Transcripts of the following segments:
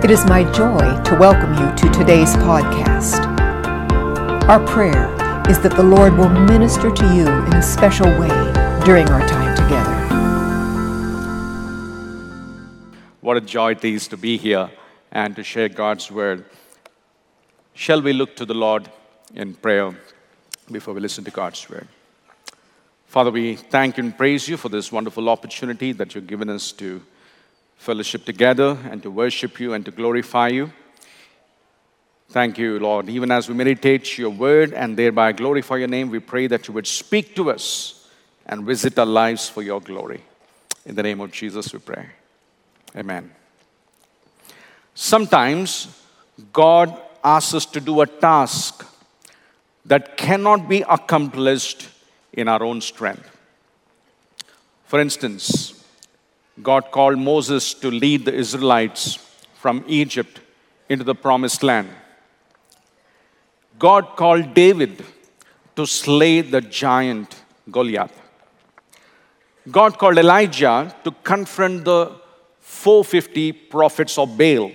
It is my joy to welcome you to today's podcast. Our prayer is that the Lord will minister to you in a special way during our time together. What a joy it is to be here and to share God's word. Shall we look to the Lord in prayer before we listen to God's word? Father, we thank you and praise you for this wonderful opportunity that you've given us to fellowship together and to worship you and to glorify you. Thank you, Lord. Even as we meditate your word and thereby glorify your name, we pray that you would speak to us and visit our lives for your glory. In the name of Jesus, we pray. Amen. Sometimes God asks us to do a task that cannot be accomplished in our own strength. For instance, God called Moses to lead the Israelites from Egypt into the promised land. God called David to slay the giant Goliath. God called Elijah to confront the 450 prophets of Baal.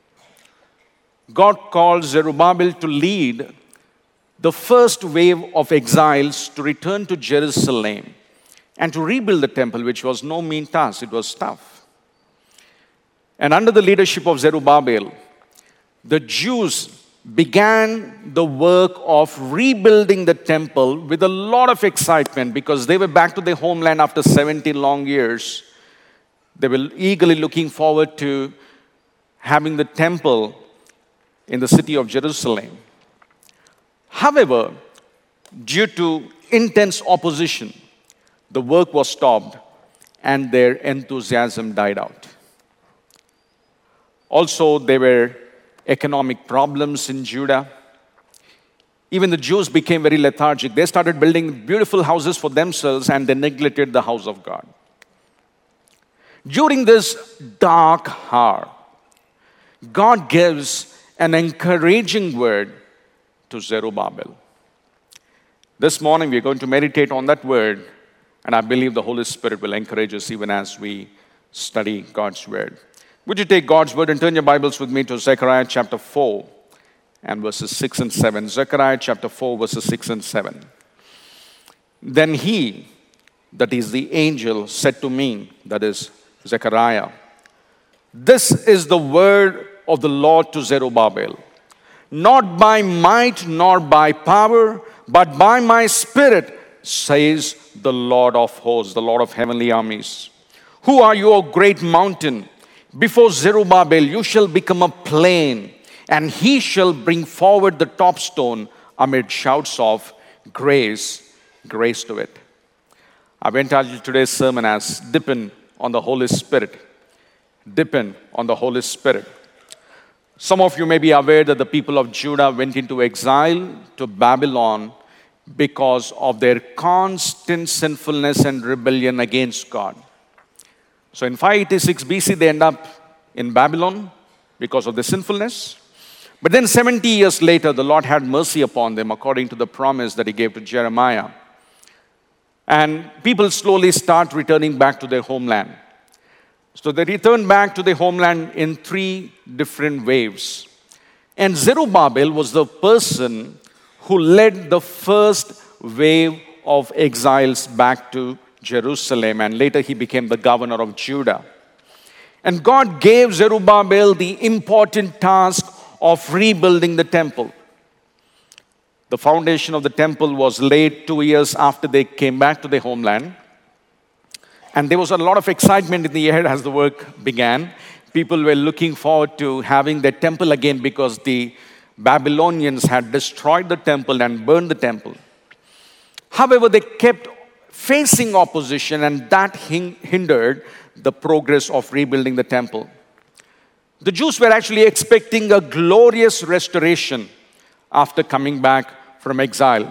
God called Zerubbabel to lead the first wave of exiles to return to Jerusalem and to rebuild the temple, which was no mean task. It was tough. And under the leadership of Zerubbabel, the Jews began the work of rebuilding the temple with a lot of excitement because they were back to their homeland after 70 long years. They were eagerly looking forward to having the temple in the city of Jerusalem. However, due to intense opposition, the work was stopped and their enthusiasm died out. Also, there were economic problems in Judah. Even the Jews became very lethargic. They started building beautiful houses for themselves and they neglected the house of God. During this dark hour, God gives an encouraging word to Zerubbabel. This morning, we're going to meditate on that word, and I believe the Holy Spirit will encourage us even as we study God's word. Would you take God's word and turn your Bibles with me to Zechariah chapter 4 and verses 6 and 7. Zechariah chapter 4, verses 6 and 7. Then he, that is the angel, said to me, that is Zechariah, this is the word of the Lord to Zerubbabel. Not by might nor by power, but by my spirit, says the Lord of hosts, the Lord of heavenly armies. Who are you, O great mountain? Before Zerubbabel you shall become a plain, and he shall bring forward the top stone amid shouts of grace, grace to it. I've entitled today's sermon as Dipping on the Holy Spirit. Dipping on the Holy Spirit. Some of you may be aware that the people of Judah went into exile to Babylon because of their constant sinfulness and rebellion against God. So in 586 BC, they end up in Babylon because of their sinfulness. But then 70 years later, the Lord had mercy upon them according to the promise that he gave to Jeremiah. And people slowly start returning back to their homeland. So they returned back to their homeland in 3 different waves. And Zerubbabel was the person who led the first wave of exiles back to Jerusalem, and later he became the governor of Judah. And God gave Zerubbabel the important task of rebuilding the temple. The foundation of the temple was laid 2 years after they came back to their homeland. And there was a lot of excitement in the air as the work began. People were looking forward to having their temple again because the Babylonians had destroyed the temple and burned the temple. However, they kept facing opposition, and that hindered the progress of rebuilding the temple. The Jews were actually expecting a glorious restoration after coming back from exile.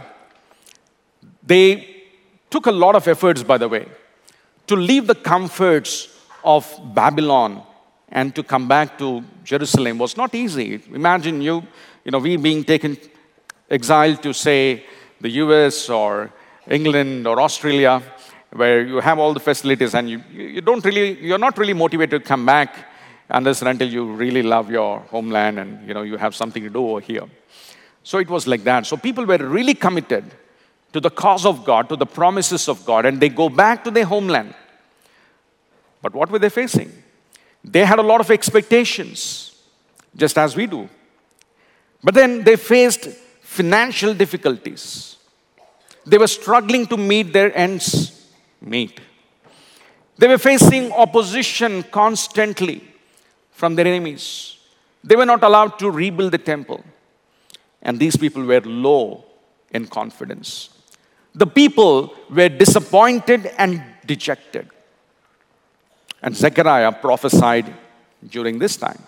They took a lot of efforts, by the way, to leave the comforts of Babylon and to come back to Jerusalem was not easy. Imagine we being taken exiled to, say, the US or England or Australia, where you have all the facilities and you're not really motivated to come back unless and until you really love your homeland and you have something to do over here. So it was like that. So people were really committed to the cause of God, to the promises of God, and they go back to their homeland. But what were they facing? They had a lot of expectations, just as we do. But then they faced financial difficulties. They were struggling to meet their ends meet. They were facing opposition constantly from their enemies. They were not allowed to rebuild the temple. And these people were low in confidence. The people were disappointed and dejected. And Zechariah prophesied during this time.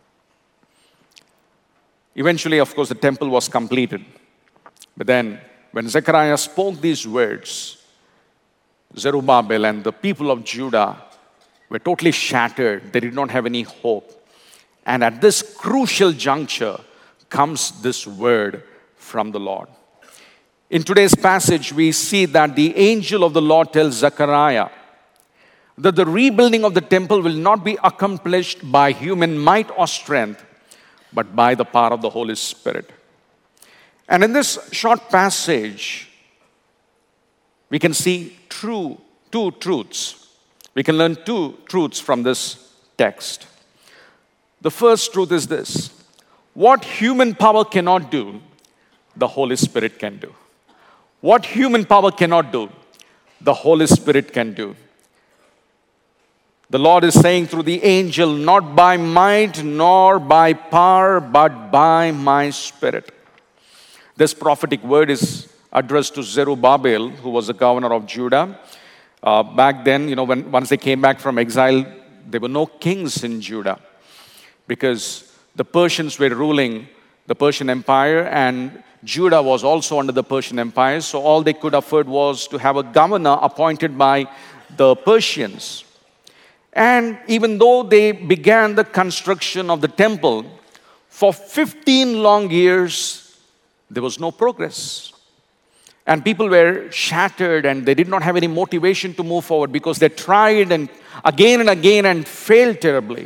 Eventually, of course, the temple was completed. But then, when Zechariah spoke these words, Zerubbabel and the people of Judah were totally shattered. They did not have any hope. And at this crucial juncture comes this word from the Lord. In today's passage, we see that the angel of the Lord tells Zechariah that the rebuilding of the temple will not be accomplished by human might or strength, but by the power of the Holy Spirit. And in this short passage, we can see two truths. We can learn two truths from this text. The first truth is this: what human power cannot do, the Holy Spirit can do. What human power cannot do, the Holy Spirit can do. The Lord is saying through the angel, not by might nor by power, but by my Spirit. This prophetic word is addressed to Zerubbabel, who was the governor of Judah. Back then, once they came back from exile, there were no kings in Judah because the Persians were ruling the Persian Empire, and Judah was also under the Persian Empire. So all they could afford was to have a governor appointed by the Persians. And even though they began the construction of the temple, for 15 long years, there was no progress. And people were shattered and they did not have any motivation to move forward because they tried and again and failed terribly.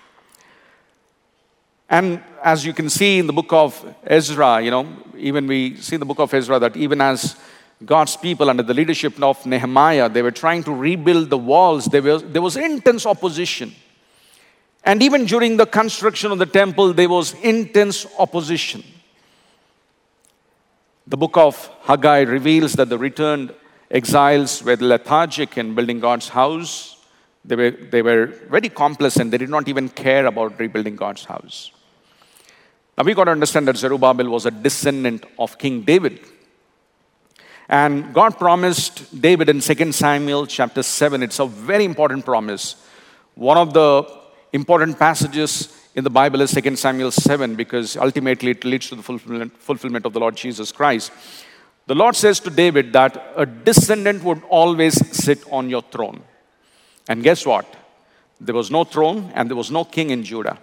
And as you can see in the book of Ezra, even we see in the book of Ezra that even as God's people under the leadership of Nehemiah, they were trying to rebuild the walls. There was intense opposition. And even during the construction of the temple, there was intense opposition. The book of Haggai reveals that the returned exiles were lethargic in building God's house. They were very complacent. They did not even care about rebuilding God's house. Now we got to understand that Zerubbabel was a descendant of King David. And God promised David in 2 Samuel chapter 7, it's a very important promise. One of the important passages in the Bible is 2 Samuel 7 because ultimately it leads to the fulfillment of the Lord Jesus Christ. The Lord says to David that a descendant would always sit on your throne. And guess what? There was no throne and there was no king in Judah.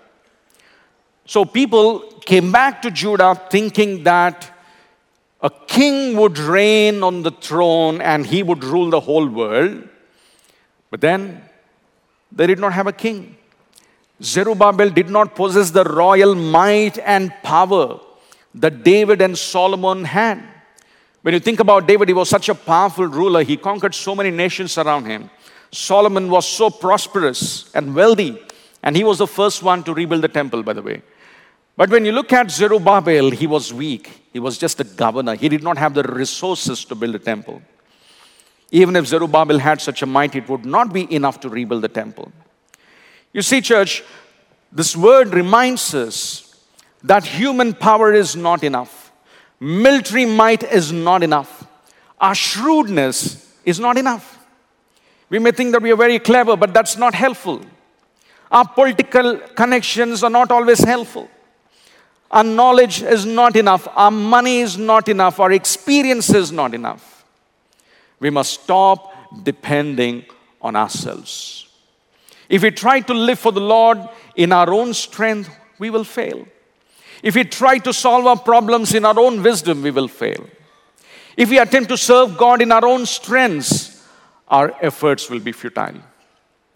So people came back to Judah thinking that a king would reign on the throne and he would rule the whole world. But then they did not have a king. Zerubbabel did not possess the royal might and power that David and Solomon had. When you think about David, he was such a powerful ruler. He conquered so many nations around him. Solomon was so prosperous and wealthy. And he was the first one to rebuild the temple, by the way. But when you look at Zerubbabel, he was weak. He was just a governor. He did not have the resources to build a temple. Even if Zerubbabel had such a might, it would not be enough to rebuild the temple. You see, church, this word reminds us that human power is not enough. Military might is not enough. Our shrewdness is not enough. We may think that we are very clever, but that's not helpful. Our political connections are not always helpful. Our knowledge is not enough. Our money is not enough. Our experience is not enough. We must stop depending on ourselves. If we try to live for the Lord in our own strength, we will fail. If we try to solve our problems in our own wisdom, we will fail. If we attempt to serve God in our own strengths, our efforts will be futile.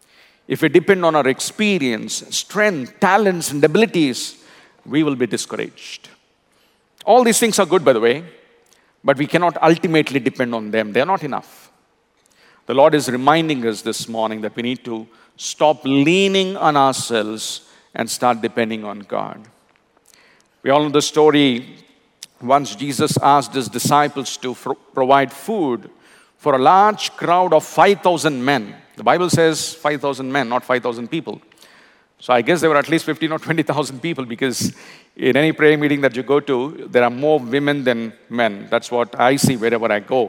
if we depend on our experience, strength, talents, and abilities, we will be discouraged. All these things are good, by the way, but we cannot ultimately depend on them. They are not enough. The Lord is reminding us this morning that we need to stop leaning on ourselves and start depending on God. We all know the story. Once Jesus asked his disciples to provide food for a large crowd of 5,000 men. The Bible says 5,000 men, not 5,000 people. So I guess there were at least 15 or 20,000 people, because in any prayer meeting that you go to, there are more women than men. That's what I see wherever I go.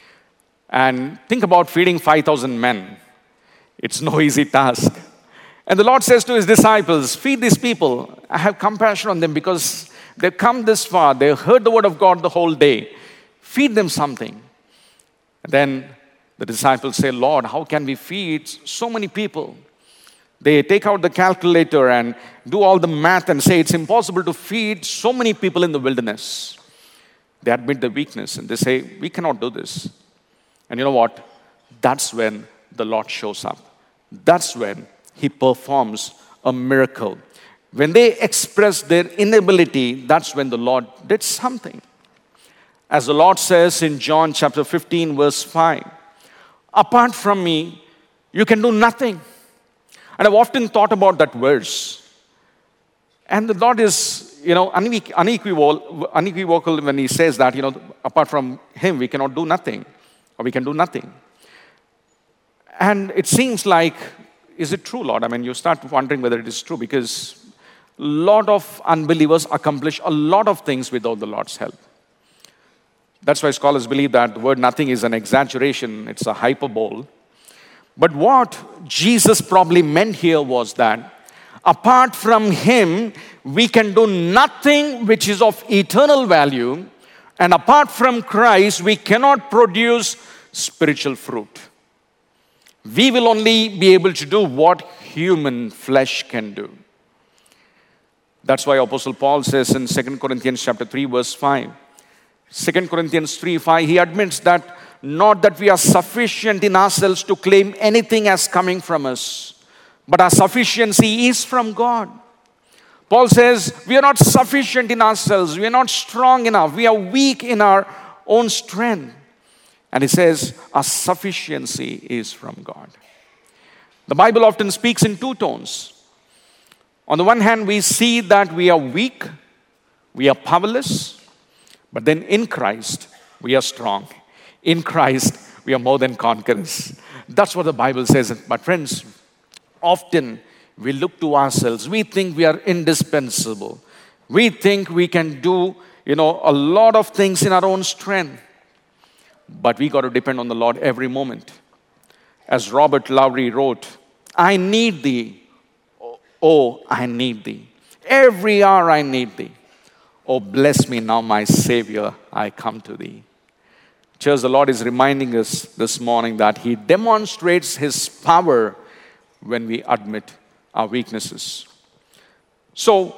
And think about feeding 5,000 men. It's no easy task. And the Lord says to his disciples, feed these people. I have compassion on them because they've come this far. They've heard the word of God the whole day. Feed them something. And then the disciples say, Lord, how can we feed so many people? They take out the calculator and do all the math and say it's impossible to feed so many people in the wilderness. They admit their weakness and they say, we cannot do this. And you know what? That's when the Lord shows up. That's when he performs a miracle. When they express their inability, that's when the Lord did something. As the Lord says in John chapter 15, verse 5, apart from me, you can do nothing. And I've often thought about that verse. And the Lord is, unequivocal when he says that, apart from him, we cannot do nothing. Or we can do nothing. And it seems like, is it true, Lord? I mean, you start wondering whether it is true, because a lot of unbelievers accomplish a lot of things without the Lord's help. That's why scholars believe that the word nothing is an exaggeration. It's a hyperbole. But what Jesus probably meant here was that apart from him, we can do nothing which is of eternal value. And apart from Christ, we cannot produce spiritual fruit. We will only be able to do what human flesh can do. That's why Apostle Paul says in 2 Corinthians chapter 3, verse 5. 2 Corinthians 3:5, he admits that not that we are sufficient in ourselves to claim anything as coming from us, but our sufficiency is from God. Paul says we are not sufficient in ourselves, we are not strong enough, we are weak in our own strength. And he says our sufficiency is from God. The Bible often speaks in two tones. On the one hand, we see that we are weak, we are powerless, but then in Christ, we are strong. In Christ, we are more than conquerors. That's what the Bible says. But friends, often we look to ourselves. We think we are indispensable. We think we can do, a lot of things in our own strength. But we got to depend on the Lord every moment. As Robert Lowry wrote, I need thee. Oh, I need thee. Every hour I need thee. Oh, bless me now, my Savior, I come to thee. Church, the Lord is reminding us this morning that he demonstrates his power when we admit our weaknesses. So,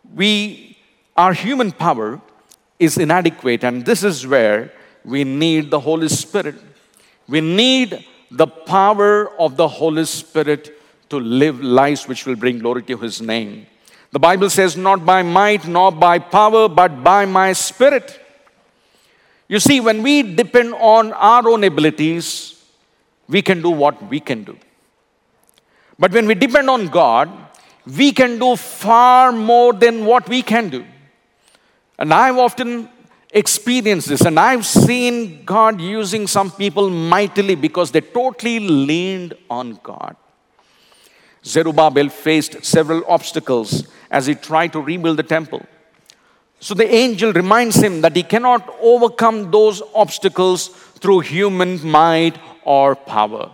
our human power is inadequate, and this is where we need the Holy Spirit. We need the power of the Holy Spirit to live lives which will bring glory to his name. The Bible says, not by might, nor by power, but by my Spirit. You see, when we depend on our own abilities, we can do what we can do. But when we depend on God, we can do far more than what we can do. And I've often experienced this, and I've seen God using some people mightily because they totally leaned on God. Zerubbabel faced several obstacles as he tried to rebuild the temple. So the angel reminds him that he cannot overcome those obstacles through human might or power.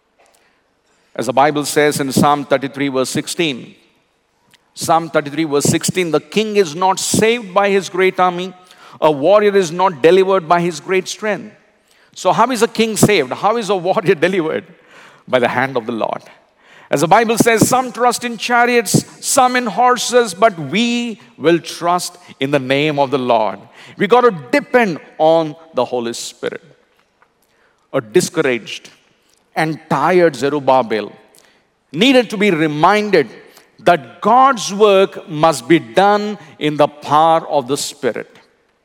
As the Bible says in Psalm 33 verse 16, Psalm 33 verse 16, the king is not saved by his great army, a warrior is not delivered by his great strength. So how is a king saved? How is a warrior delivered? By the hand of the Lord. As the Bible says, some trust in chariots, some in horses, but we will trust in the name of the Lord. We got to depend on the Holy Spirit. A discouraged and tired Zerubbabel needed to be reminded that God's work must be done in the power of the Spirit.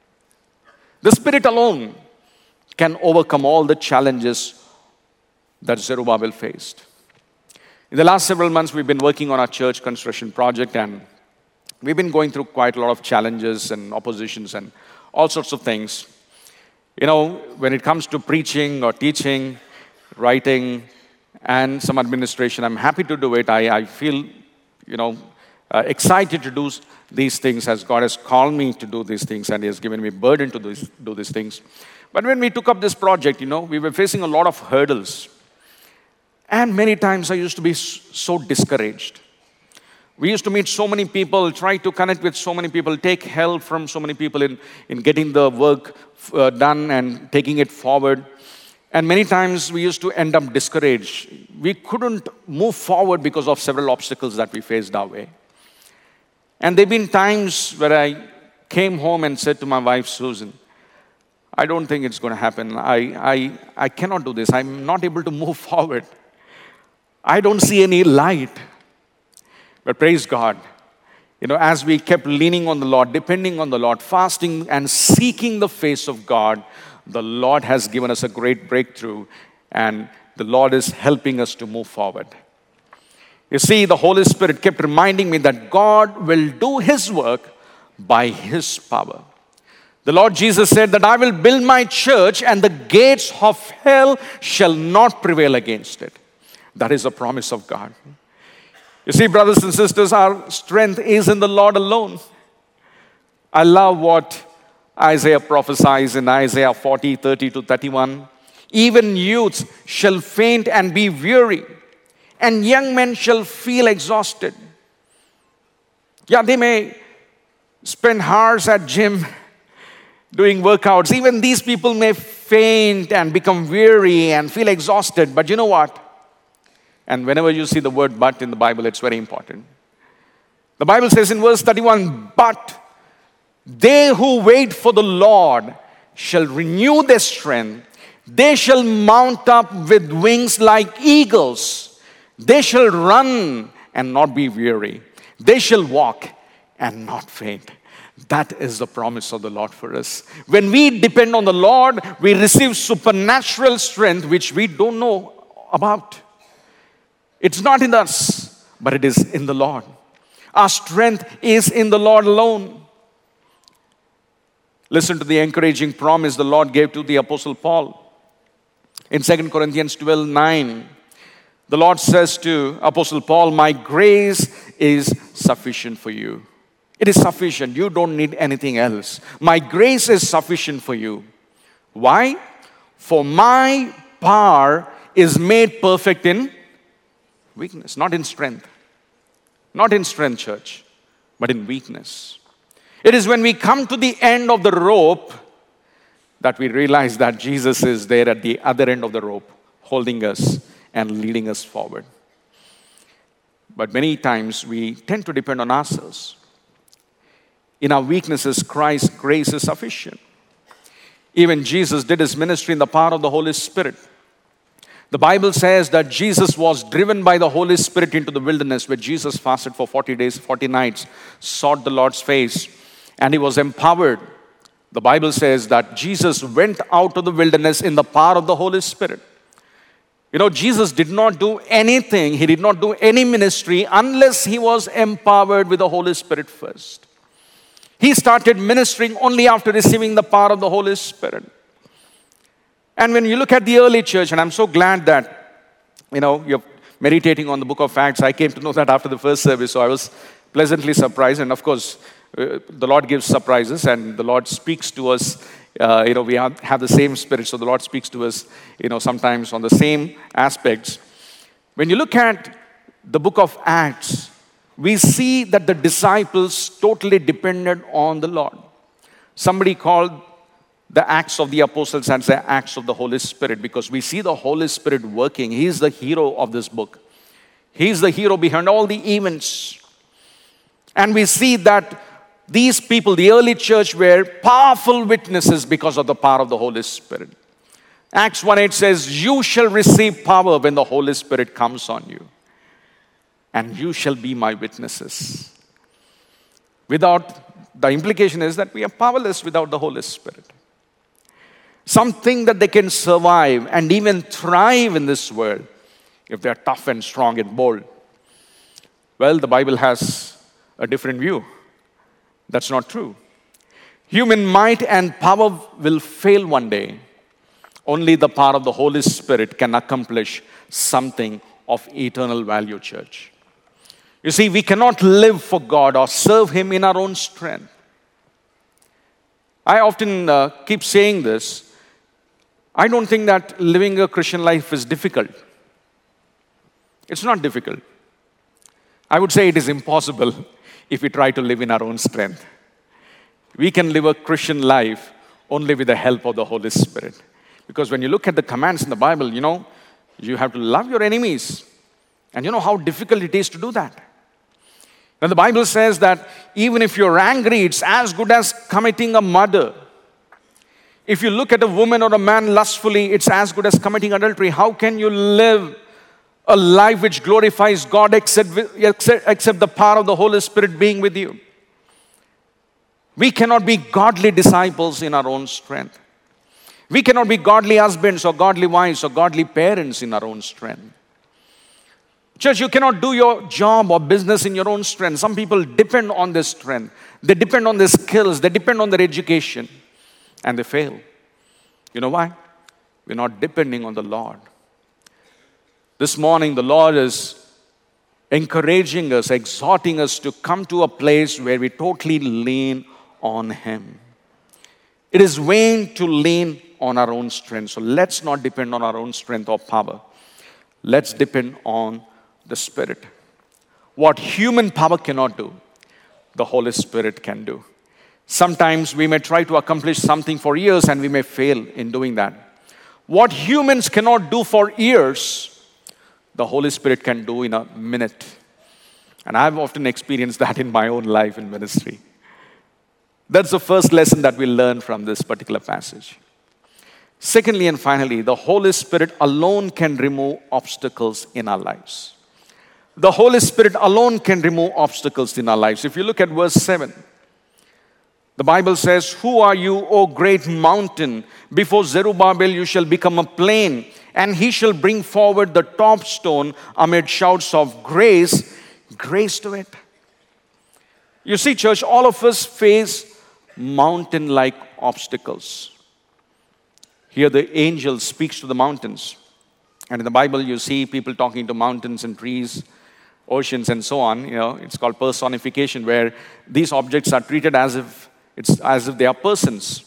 The Spirit alone can overcome all the challenges that Zerubbabel faced. In the last several months, we've been working on our church construction project, and we've been going through quite a lot of challenges and oppositions and all sorts of things. When it comes to preaching or teaching, writing, and some administration, I'm happy to do it. I feel, excited to do these things as God has called me to do these things, and He has given me burden to do these things. But when we took up this project, we were facing a lot of hurdles. And many times I used to be so discouraged. We used to meet so many people, try to connect with so many people, take help from so many people in getting the work done and taking it forward. And many times we used to end up discouraged. We couldn't move forward because of several obstacles that we faced our way. And there have been times where I came home and said to my wife, Susan, I don't think it's going to happen. I cannot do this. I'm not able to move forward. I don't see any light. But praise God, as we kept leaning on the Lord, depending on the Lord, fasting and seeking the face of God, the Lord has given us a great breakthrough, and the Lord is helping us to move forward. You see, the Holy Spirit kept reminding me that God will do His work by His power. The Lord Jesus said that I will build my church and the gates of hell shall not prevail against it. That is a promise of God. You see, brothers and sisters, our strength is in the Lord alone. I love what Isaiah prophesies in Isaiah 40:30-31. Even youths shall faint and be weary, and young men shall feel exhausted. Yeah, they may spend hours at gym doing workouts. Even these people may faint and become weary and feel exhausted. But you know what? And whenever you see the word but in the Bible, it's very important. The Bible says in verse 31, but they who wait for the Lord shall renew their strength. They shall mount up with wings like eagles. They shall run and not be weary. They shall walk and not faint. That is the promise of the Lord for us. When we depend on the Lord, we receive supernatural strength which we don't know about. It's not in us, but it is in the Lord. Our strength is in the Lord alone. Listen to the encouraging promise the Lord gave to the Apostle Paul. In 2 Corinthians 12:9, the Lord says to Apostle Paul, my grace is sufficient for you. It is sufficient. You don't need anything else. My grace is sufficient for you. Why? For my power is made perfect in weakness, not in strength. Not in strength, church, but in weakness. It is when we come to the end of the rope that we realize that Jesus is there at the other end of the rope, holding us and leading us forward. But many times we tend to depend on ourselves. In our weaknesses, Christ's grace is sufficient. Even Jesus did His ministry in the power of the Holy Spirit. The Bible says that Jesus was driven by the Holy Spirit into the wilderness, where Jesus fasted for 40 days, 40 nights, sought the Lord's face, and He was empowered. The Bible says that Jesus went out to the wilderness in the power of the Holy Spirit. Jesus did not do anything. He did not do any ministry unless He was empowered with the Holy Spirit first. He started ministering only after receiving the power of the Holy Spirit. And when you look at the early church, and I'm so glad that, you're meditating on the book of Acts. I came to know that after the first service, so I was pleasantly surprised. And of course, the Lord gives surprises, and the Lord speaks to us. We have the same spirit, so the Lord speaks to us, sometimes on the same aspects. When you look at the book of Acts, we see that the disciples totally depended on the Lord. Somebody called the Acts of the Apostles as the Acts of the Holy Spirit, because we see the Holy Spirit working. He is the hero of this book. He is the hero behind all the events. And we see that these people, the early church, were powerful witnesses because of the power of the Holy Spirit. Acts 1:8 says, you shall receive power when the Holy Spirit comes on you. and you shall be my witnesses. The implication is that we are powerless without the Holy Spirit. Something that they can survive and even thrive in this world if they are tough and strong and bold. Well, the Bible has a different view. That's not true. Human might and power will fail one day. Only the power of the Holy Spirit can accomplish something of eternal value, church. You see, we cannot live for God or serve Him in our own strength. I often keep saying this. I don't think that living a Christian life is difficult. It's not difficult. I would say it is impossible if we try to live in our own strength. We can live a Christian life only with the help of the Holy Spirit. Because when you look at the commands in the Bible, you have to love your enemies. And you know how difficult it is to do that. Now the Bible says that even if you're angry, it's as good as committing a murder. If you look at a woman or a man lustfully, it's as good as committing adultery. How can you live a life which glorifies God except the power of the Holy Spirit being with you? We cannot be godly disciples in our own strength. We cannot be godly husbands or godly wives or godly parents in our own strength. Church, you cannot do your job or business in your own strength. Some people depend on their strength. They depend on their skills. They depend on their education. And they fail. You know why? We're not depending on the Lord. This morning, the Lord is encouraging us, exhorting us to come to a place where we totally lean on Him. It is vain to lean on our own strength. So let's not depend on our own strength or power. Let's depend on the Spirit. What human power cannot do, the Holy Spirit can do. Sometimes we may try to accomplish something for years and we may fail in doing that. What humans cannot do for years, the Holy Spirit can do in a minute. And I've often experienced that in my own life in ministry. That's the first lesson that we learn from this particular passage. Secondly and finally, the Holy Spirit alone can remove obstacles in our lives. The Holy Spirit alone can remove obstacles in our lives. If you look at verse 7, the Bible says, "Who are you, O great mountain? Before Zerubbabel you shall become a plain, and he shall bring forward the top stone amid shouts of grace." Grace to it. You see, church, all of us face mountain-like obstacles. Here the angel speaks to the mountains. And in the Bible you see people talking to mountains and trees, oceans and so on. It's called personification, where these objects are treated as if they are persons.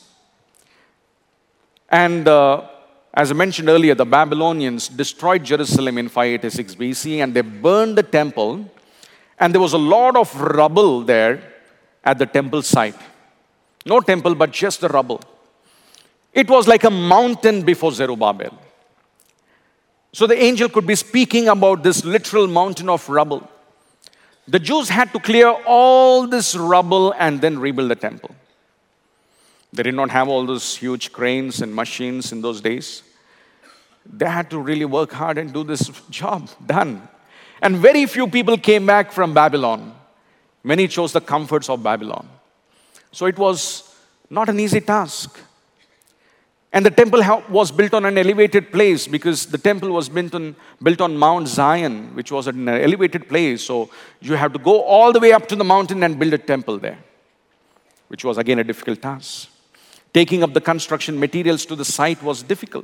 And as I mentioned earlier, the Babylonians destroyed Jerusalem in 586 BC, and they burned the temple, and there was a lot of rubble there at the temple site. No temple, but just the rubble. It was like a mountain before Zerubbabel. So the angel could be speaking about this literal mountain of rubble. The Jews had to clear all this rubble and then rebuild the temple. They did not have all those huge cranes and machines in those days. They had to really work hard and do this job done. And very few people came back from Babylon. Many chose the comforts of Babylon. So it was not an easy task. And the temple was built on an elevated place, because the temple was built on Mount Zion, which was an elevated place. So you have to go all the way up to the mountain and build a temple there, which was again a difficult task. Taking up the construction materials to the site was difficult.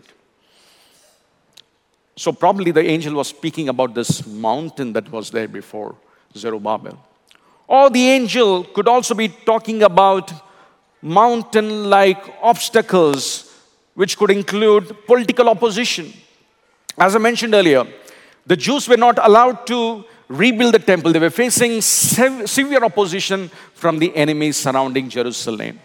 So probably the angel was speaking about this mountain that was there before Zerubbabel. Or the angel could also be talking about mountain-like obstacles, which could include political opposition. As I mentioned earlier, the Jews were not allowed to rebuild the temple. They were facing severe opposition from the enemies surrounding Jerusalem.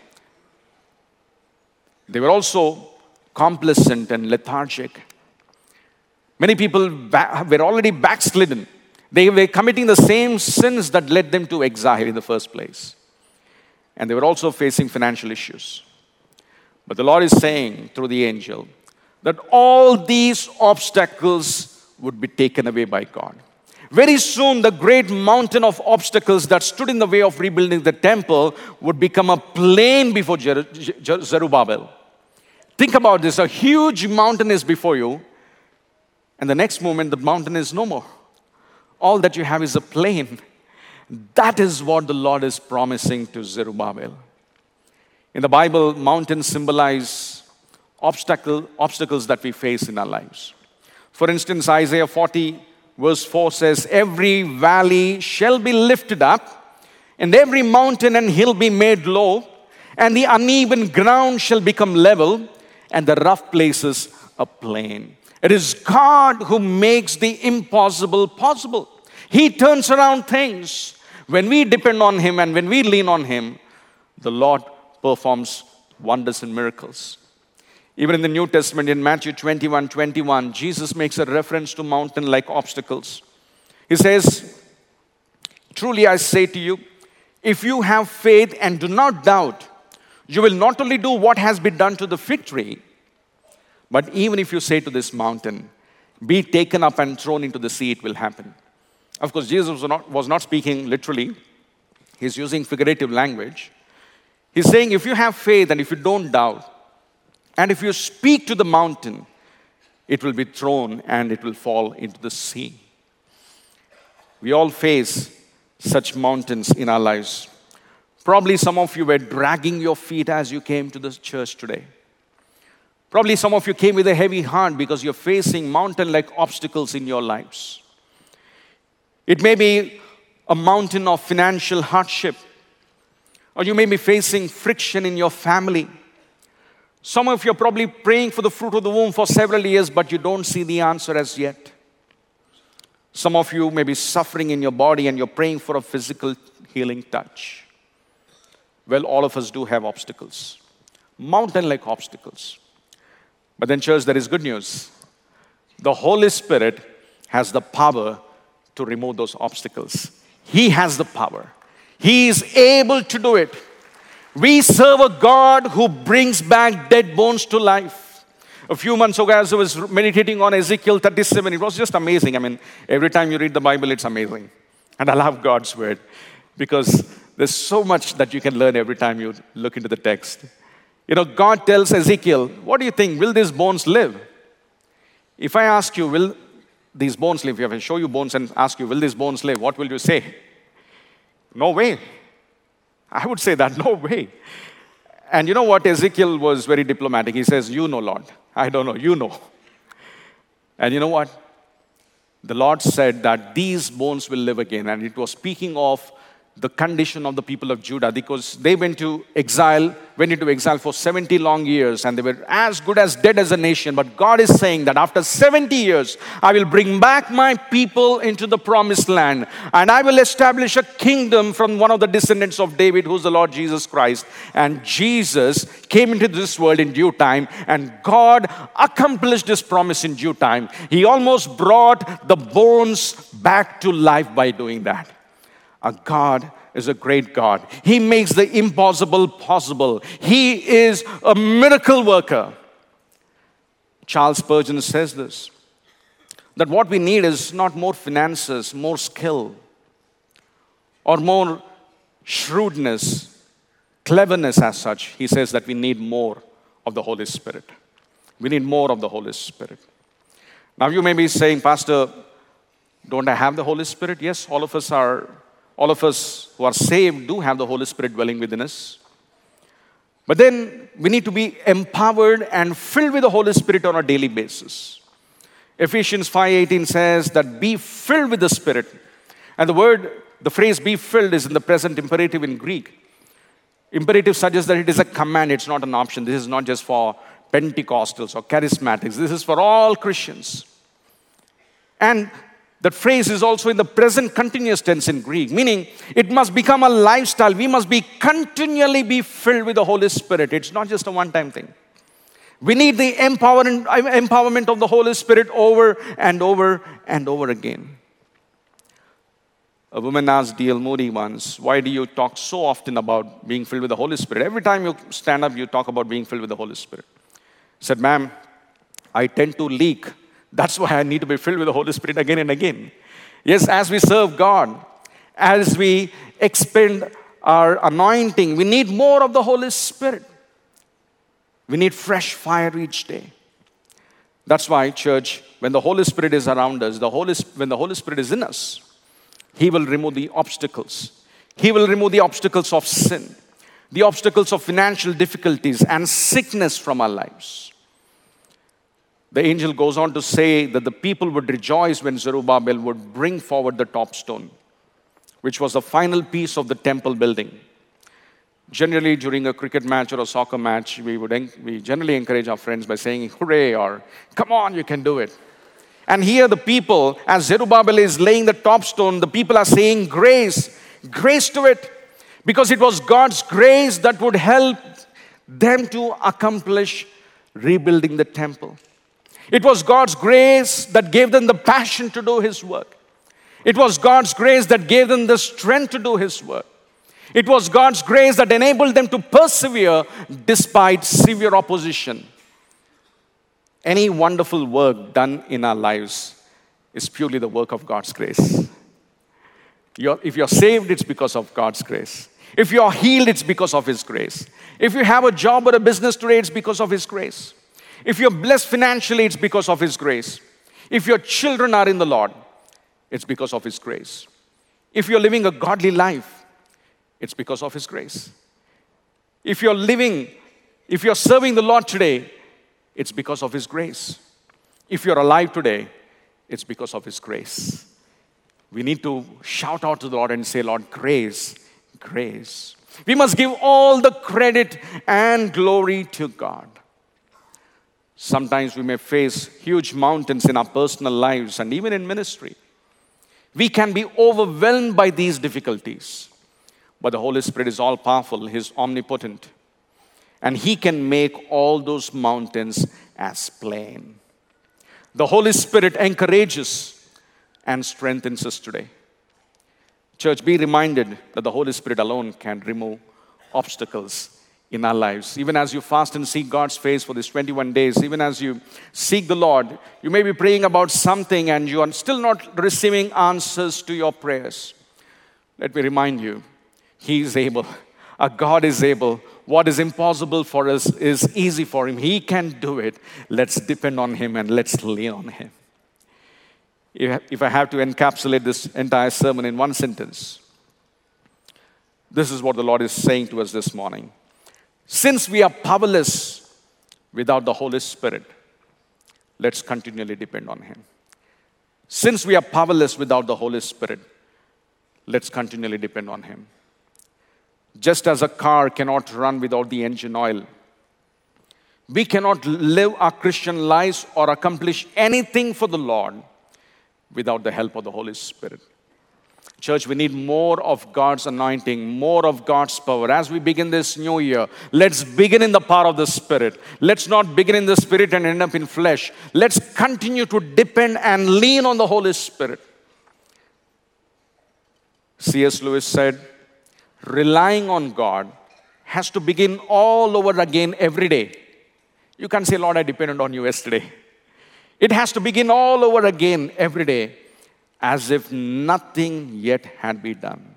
They were also complacent and lethargic. Many people were already backslidden. They were committing the same sins that led them to exile in the first place. And they were also facing financial issues. But the Lord is saying through the angel that all these obstacles would be taken away by God. Very soon, the great mountain of obstacles that stood in the way of rebuilding the temple would become a plain before Zerubbabel. Think about this. A huge mountain is before you, and the next moment, the mountain is no more. All that you have is a plain. That is what the Lord is promising to Zerubbabel. In the Bible, mountains symbolize obstacles that we face in our lives. For instance, Isaiah 40 verse 4 says, "Every valley shall be lifted up, and every mountain and hill be made low, and the uneven ground shall become level, and the rough places a plain." It is God who makes the impossible possible. He turns around things. When we depend on Him and when we lean on Him, the Lord performs wonders and miracles. Even in the New Testament, in Matthew 21:21, Jesus makes a reference to mountain-like obstacles. He says, "Truly I say to you, if you have faith and do not doubt, you will not only do what has been done to the fig tree, but even if you say to this mountain, be taken up and thrown into the sea, it will happen." Of course, Jesus was not speaking literally. He's using figurative language. He's saying, if you have faith and if you don't doubt, and if you speak to the mountain, it will be thrown and it will fall into the sea. We all face such mountains in our lives. Probably some of you were dragging your feet as you came to the church today. Probably some of you came with a heavy heart because you're facing mountain-like obstacles in your lives. It may be a mountain of financial hardship, or you may be facing friction in your family. Some of you are probably praying for the fruit of the womb for several years, but you don't see the answer as yet. Some of you may be suffering in your body and you're praying for a physical healing touch. Well, all of us do have obstacles, mountain-like obstacles. But then, church, there is good news. The Holy Spirit has the power to remove those obstacles. He has the power. He is able to do it. We serve a God who brings back dead bones to life. A few months ago, as I was meditating on Ezekiel 37, it was just amazing. I mean, every time you read the Bible, it's amazing. And I love God's word because there's so much that you can learn every time you look into the text. You know, God tells Ezekiel, what do you think? Will these bones live? If I ask you, will these bones live? If I show you bones and ask you, will these bones live? What will you say? No way. I would say that, no way. And you know what? Ezekiel was very diplomatic. He says, you know, Lord. I don't know. You know. And you know what? The Lord said that these bones will live again. And it was speaking of the condition of the people of Judah, because they went into exile for 70 long years, and they were as good as dead as a nation. But God is saying that after 70 years, I will bring back my people into the promised land, and I will establish a kingdom from one of the descendants of David, who's the Lord Jesus Christ. And Jesus came into this world in due time, and God accomplished this promise in due time. He almost brought the bones back to life by doing that. Our God is a great God. He makes the impossible possible. He is a miracle worker. Charles Spurgeon says this, that what we need is not more finances, more skill, or more shrewdness, cleverness as such. He says that we need more of the Holy Spirit. We need more of the Holy Spirit. Now you may be saying, Pastor, don't I have the Holy Spirit? Yes, all of us who are saved do have the Holy Spirit dwelling within us. But then we need to be empowered and filled with the Holy Spirit on a daily basis. Ephesians 5:18 says that be filled with the Spirit. And the phrase be filled is in the present imperative in Greek. Imperative suggests that it is a command, it's not an option. This is not just for Pentecostals or charismatics. This is for all Christians. And that phrase is also in the present continuous tense in Greek, meaning it must become a lifestyle. We must continually be filled with the Holy Spirit. It's not just a one-time thing. We need the empowerment of the Holy Spirit over and over and over again. A woman asked D.L. Moody once, why do you talk so often about being filled with the Holy Spirit? Every time you stand up, you talk about being filled with the Holy Spirit. He said, ma'am, I tend to leak. That's why I need to be filled with the Holy Spirit again and again. Yes, as we serve God, as we expend our anointing, we need more of the Holy Spirit. We need fresh fire each day. That's why, church, when the Holy Spirit is around us, when the Holy Spirit is in us, He will remove the obstacles. He will remove the obstacles of sin, the obstacles of financial difficulties and sickness from our lives. The angel goes on to say that the people would rejoice when Zerubbabel would bring forward the top stone, which was the final piece of the temple building. Generally, during a cricket match or a soccer match, we generally encourage our friends by saying, hooray, or come on, you can do it. And here the people, as Zerubbabel is laying the top stone, the people are saying grace to it. Because it was God's grace that would help them to accomplish rebuilding the temple. It was God's grace that gave them the passion to do His work. It was God's grace that gave them the strength to do His work. It was God's grace that enabled them to persevere despite severe opposition. Any wonderful work done in our lives is purely the work of God's grace. If you're saved, it's because of God's grace. If you're healed, it's because of His grace. If you have a job or a business today, it's because of His grace. If you're blessed financially, it's because of His grace. If your children are in the Lord, it's because of His grace. If you're living a godly life, it's because of His grace. If you're serving the Lord today, it's because of His grace. If you're alive today, it's because of His grace. We need to shout out to the Lord and say, Lord, grace, grace. We must give all the credit and glory to God. Sometimes we may face huge mountains in our personal lives and even in ministry. We can be overwhelmed by these difficulties. But the Holy Spirit is all-powerful. He's omnipotent. And He can make all those mountains as plain. The Holy Spirit encourages and strengthens us today. Church, be reminded that the Holy Spirit alone can remove obstacles in our lives. Even as you fast and seek God's face for these 21 days, even as you seek the Lord, you may be praying about something and you are still not receiving answers to your prayers. Let me remind you, He is able. Our God is able. What is impossible for us is easy for Him. He can do it. Let's depend on Him and let's lean on Him. If I have to encapsulate this entire sermon in one sentence, this is what the Lord is saying to us this morning. Since we are powerless without the Holy Spirit, let's continually depend on Him. Since we are powerless without the Holy Spirit, let's continually depend on Him. Just as a car cannot run without the engine oil, we cannot live our Christian lives or accomplish anything for the Lord without the help of the Holy Spirit. Church, we need more of God's anointing, more of God's power. As we begin this new year, let's begin in the power of the Spirit. Let's not begin in the Spirit and end up in flesh. Let's continue to depend and lean on the Holy Spirit. C.S. Lewis said, relying on God has to begin all over again every day. You can't say, Lord, I depended on you yesterday. It has to begin all over again every day, as if nothing yet had been done.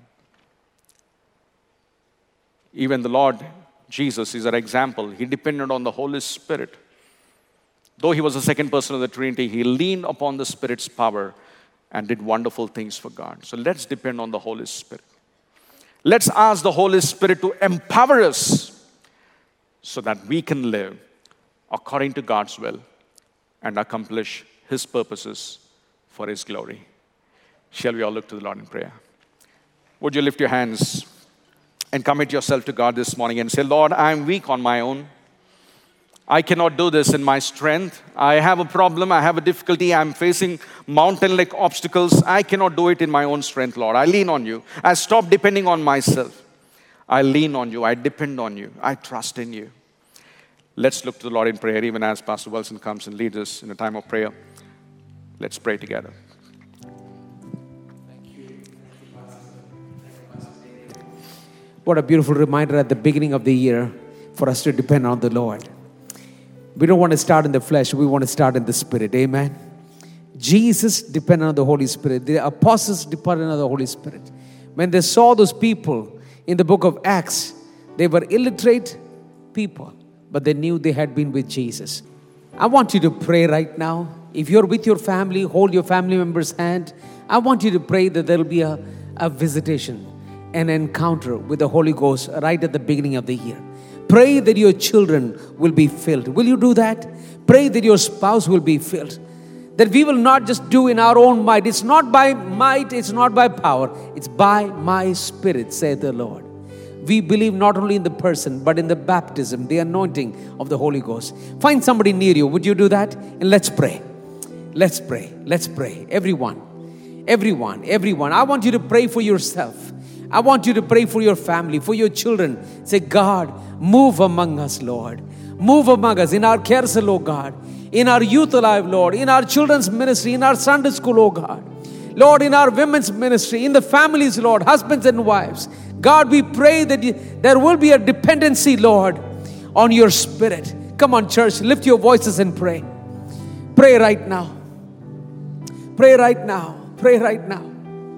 Even the Lord Jesus is our example. He depended on the Holy Spirit. Though He was the second person of the Trinity, He leaned upon the Spirit's power and did wonderful things for God. So let's depend on the Holy Spirit. Let's ask the Holy Spirit to empower us so that we can live according to God's will and accomplish His purposes for His glory. Shall we all look to the Lord in prayer? Would you lift your hands and commit yourself to God this morning and say, Lord, I am weak on my own. I cannot do this in my strength. I have a problem. I have a difficulty. I'm facing mountain-like obstacles. I cannot do it in my own strength, Lord. I lean on you. I stop depending on myself. I lean on you. I depend on you. I trust in you. Let's look to the Lord in prayer, even as Pastor Wilson comes and leads us in a time of prayer. Let's pray together. What a beautiful reminder at the beginning of the year for us to depend on the Lord. We don't want to start in the flesh. We want to start in the Spirit. Amen. Jesus depended on the Holy Spirit. The apostles depended on the Holy Spirit. When they saw those people in the book of Acts, they were illiterate people, but they knew they had been with Jesus. I want you to pray right now. If you're with your family, hold your family member's hand. I want you to pray that there will be a visitation, an encounter with the Holy Ghost right at the beginning of the year. Pray that your children will be filled. Will you do that? Pray that your spouse will be filled. That we will not just do in our own might. It's not by might, it's not by power. It's by my Spirit, saith the Lord. We believe not only in the person, but in the baptism, the anointing of the Holy Ghost. Find somebody near you. Would you do that? And let's pray. Let's pray. Let's pray. Everyone. I want you to pray for yourself. I want you to pray for your family, for your children. Say, God, move among us, Lord. Move among us in our carousel, oh God. In our youth alive, Lord. In our children's ministry, in our Sunday school, oh God. Lord, in our women's ministry, in the families, Lord, husbands and wives. God, we pray that there will be a dependency, Lord, on your Spirit. Come on, church, lift your voices and pray. Pray right now. Pray right now. Pray right now.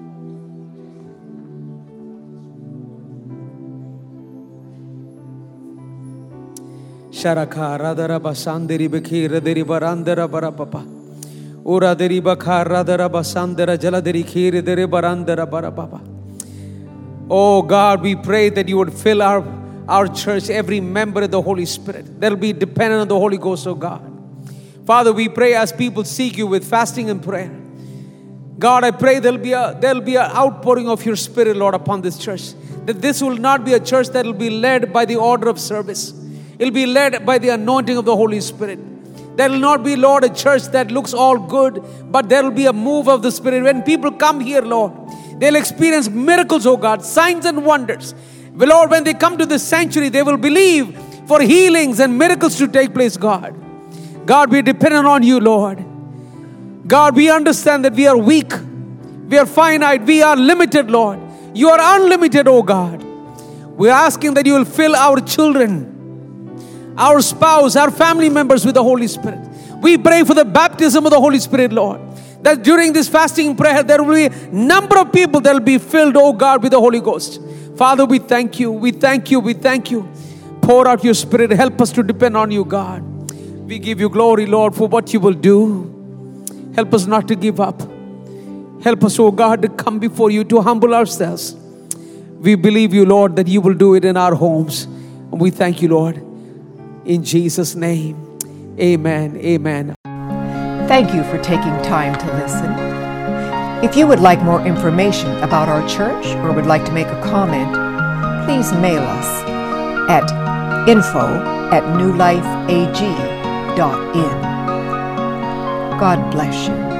Sharaka radara basandiri bekira deri barandara barapapa. Ura deri bakar radara basandara jaladeri kiri deri barandara barapapa. Oh God, we pray that you would fill our church, every member of the Holy Spirit. They'll be dependent on the Holy Ghost, oh God. Father, we pray as people seek you with fasting and prayer. God, I pray there'll be an outpouring of your Spirit, Lord, upon this church. That this will not be a church that will be led by the order of service. It'll be led by the anointing of the Holy Spirit. There will not be, Lord, a church that looks all good, but there will be a move of the Spirit. When people come here, Lord, they'll experience miracles, oh God, signs and wonders. Lord, when they come to this sanctuary, they will believe for healings and miracles to take place, God. God, we are dependent on you, Lord. God, we understand that we are weak. We are finite. We are limited, Lord. You are unlimited, oh God. We are asking that you will fill our children, our spouse, our family members with the Holy Spirit. We pray for the baptism of the Holy Spirit, Lord. That during this fasting prayer, there will be a number of people that will be filled, oh God, with the Holy Ghost. Father, we thank you. We thank you. We thank you. Pour out your Spirit. Help us to depend on you, God. We give you glory, Lord, for what you will do. Help us not to give up. Help us, oh God, to come before you, to humble ourselves. We believe you, Lord, that you will do it in our homes. And we thank you, Lord. In Jesus' name, amen, amen. Thank you for taking time to listen. If you would like more information about our church or would like to make a comment, please mail us at info@newlifeag.in. God bless you.